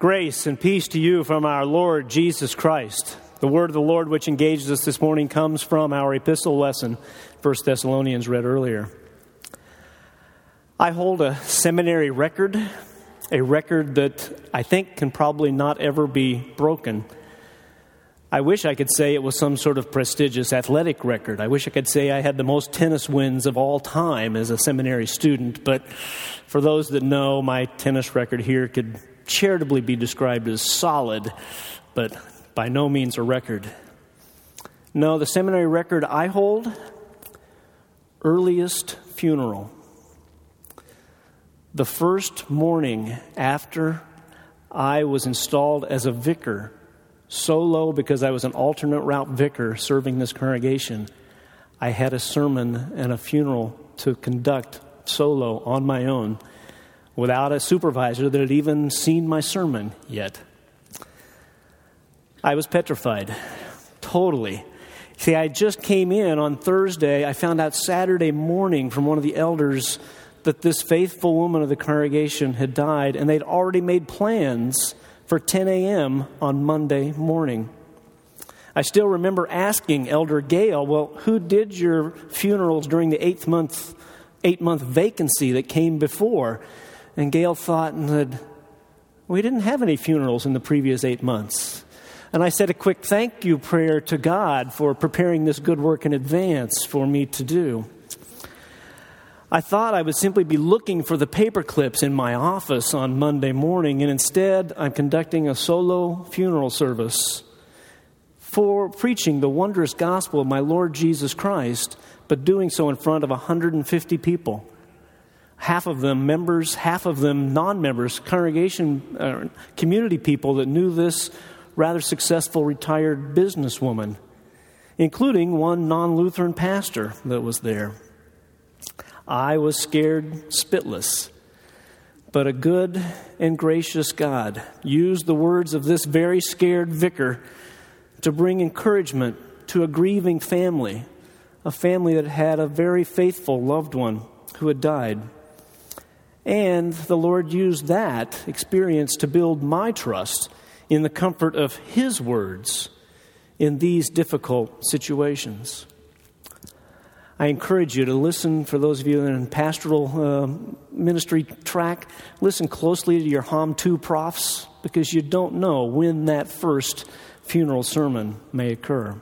Grace and peace to you from our Lord Jesus Christ. The word of the Lord which engages us this morning comes from our epistle lesson, 1 Thessalonians read earlier. I hold a seminary record, a record that I think can probably not ever be broken. I wish I could say it was some sort of prestigious athletic record. I wish I could say I had the most tennis wins of all time as a seminary student, but for those that know, my tennis record here could charitably be described as solid, but by no means a record. No, the seminary record I hold, earliest funeral. The first morning after I was installed as a vicar, solo because I was an alternate route vicar serving this congregation, I had a sermon and a funeral to conduct solo on my own without a supervisor that had even seen my sermon yet. I was petrified, totally. See, I just came in on Thursday. I found out Saturday morning from one of the elders that this faithful woman of the congregation had died, and they'd already made plans for 10 a.m. on Monday morning. I still remember asking Elder Gale, well, who did your funerals during the eight-month vacancy that came before? And Gale thought and said, we didn't have any funerals in the previous 8 months. And I said a quick thank you prayer to God for preparing this good work in advance for me to do. I thought I would simply be looking for the paper clips in my office on Monday morning, and instead I'm conducting a solo funeral service for preaching the wondrous gospel of my Lord Jesus Christ, but doing so in front of 150 people. Half of them members, half of them non-members, congregation, community people that knew this rather successful retired businesswoman, including one non-Lutheran pastor that was there. I was scared spitless, but a good and gracious God used the words of this very scared vicar to bring encouragement to a grieving family, a family that had a very faithful loved one who had died. And the Lord used that experience to build my trust in the comfort of His words in these difficult situations. I encourage you to listen, for those of you in pastoral ministry track, listen closely to your Hom 2 profs, because you don't know when that first funeral sermon may occur.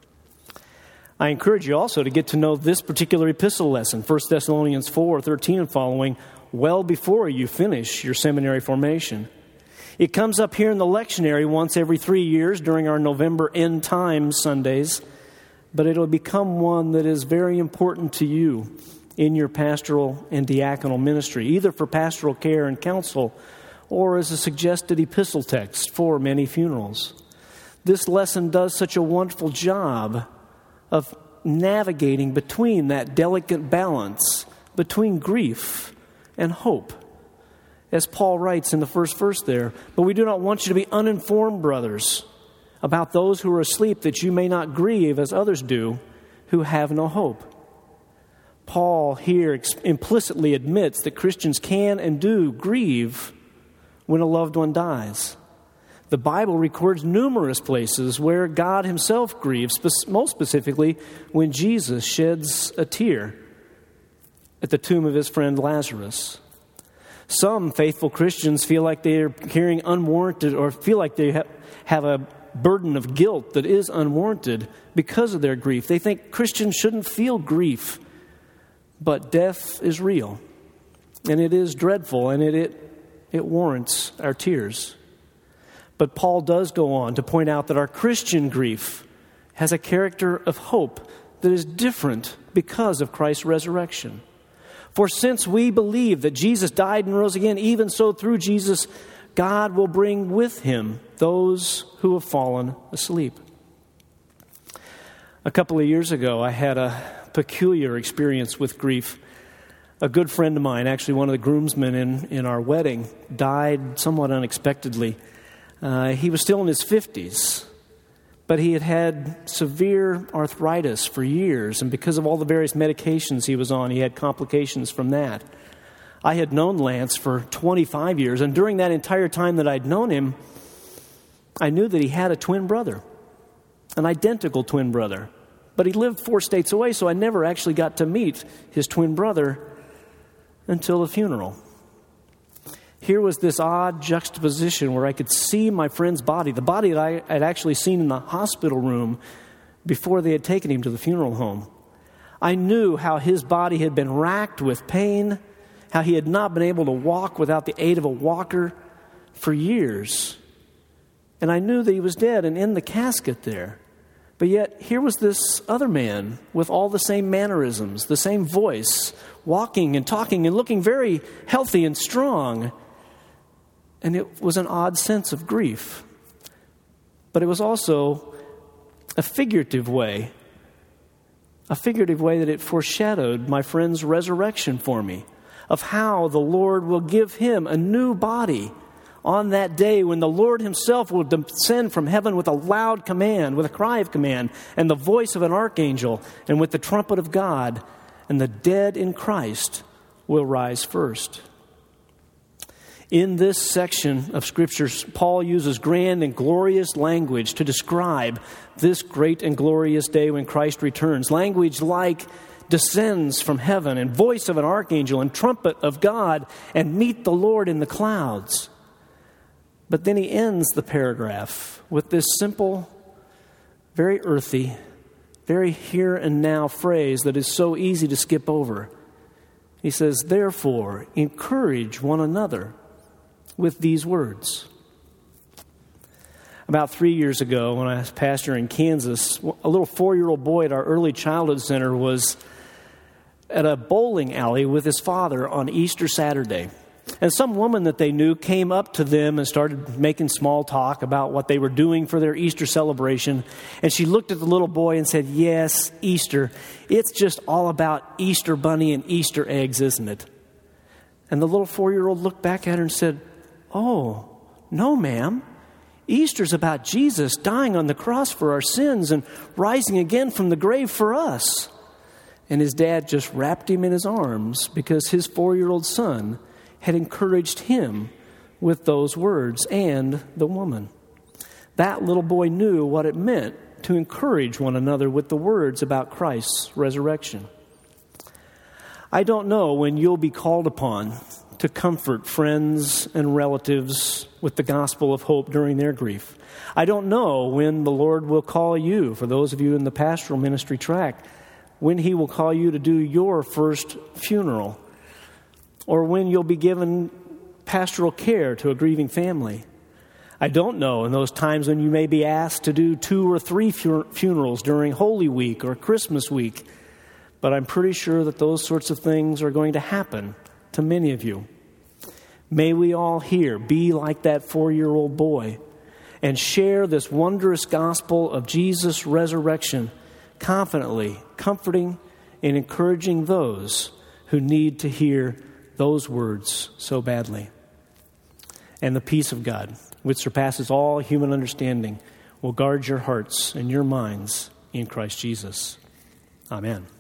I encourage you also to get to know this particular epistle lesson, 1 Thessalonians 4:13 and following, well before you finish your seminary formation. It comes up here in the lectionary once every 3 years during our November End Times Sundays, but it'll become one that is very important to you in your pastoral and diaconal ministry, either for pastoral care and counsel or as a suggested epistle text for many funerals. This lesson does such a wonderful job of navigating between that delicate balance between grief and hope. As Paul writes in the first verse there, but we do not want you to be uninformed, brothers, about those who are asleep, that you may not grieve as others do who have no hope. Paul here implicitly admits that Christians can and do grieve when a loved one dies. The Bible records numerous places where God Himself grieves, most specifically when Jesus sheds a tear at the tomb of His friend Lazarus. Some faithful Christians feel like they are carrying unwarranted, or feel like they have a burden of guilt that is unwarranted because of their grief. They think Christians shouldn't feel grief, but death is real, and it is dreadful, and it warrants our tears. But Paul does go on to point out that our Christian grief has a character of hope that is different because of Christ's resurrection. For since we believe that Jesus died and rose again, even so through Jesus, God will bring with Him those who have fallen asleep. A couple of years ago, I had a peculiar experience with grief. A good friend of mine, actually one of the groomsmen in our wedding, died somewhat unexpectedly. He was still in his 50s, but he had had severe arthritis for years, and because of all the various medications he was on, he had complications from that. I had known Lance for 25 years, and during that entire time that I'd known him, I knew that he had a twin brother, an identical twin brother. But he lived 4 states away, so I never actually got to meet his twin brother until the funeral. Here was this odd juxtaposition where I could see my friend's body, the body that I had actually seen in the hospital room before they had taken him to the funeral home. I knew how his body had been racked with pain, how he had not been able to walk without the aid of a walker for years. And I knew that he was dead and in the casket there. But yet, here was this other man with all the same mannerisms, the same voice, walking and talking and looking very healthy and strong. And it was an odd sense of grief. But it was also a figurative way that it foreshadowed my friend's resurrection for me, of how the Lord will give him a new body on that day when the Lord himself will descend from heaven with a loud command, with a cry of command, and the voice of an archangel, and with the trumpet of God, and the dead in Christ will rise first. In this section of Scriptures, Paul uses grand and glorious language to describe this great and glorious day when Christ returns. Language like descends from heaven, and voice of an archangel, and trumpet of God, and meet the Lord in the clouds. But then he ends the paragraph with this simple, very earthy, very here and now phrase that is so easy to skip over. He says, therefore, encourage one another with these words. About 3 years ago, when I was pastor in Kansas, a little 4-year-old boy at our early childhood center was at a bowling alley with his father on Easter Saturday. And some woman that they knew came up to them and started making small talk about what they were doing for their Easter celebration. And she looked at the little boy and said, yes, Easter. It's just all about Easter bunny and Easter eggs, isn't it? And the little 4-year-old looked back at her and said, oh, no, ma'am. Easter's about Jesus dying on the cross for our sins and rising again from the grave for us. And his dad just wrapped him in his arms because his 4-year-old son had encouraged him with those words, and the woman. That little boy knew what it meant to encourage one another with the words about Christ's resurrection. I don't know when you'll be called upon to comfort friends and relatives with the gospel of hope during their grief. I don't know when the Lord will call you, for those of you in the pastoral ministry track, when he will call you to do your first funeral, or when you'll be given pastoral care to a grieving family. I don't know in those times when you may be asked to do 2 or 3 funerals during Holy Week or Christmas week, but I'm pretty sure that those sorts of things are going to happen to many of you. May we all here be like that 4-year-old boy and share this wondrous gospel of Jesus' resurrection confidently, comforting and encouraging those who need to hear those words so badly. And the peace of God, which surpasses all human understanding, will guard your hearts and your minds in Christ Jesus. Amen.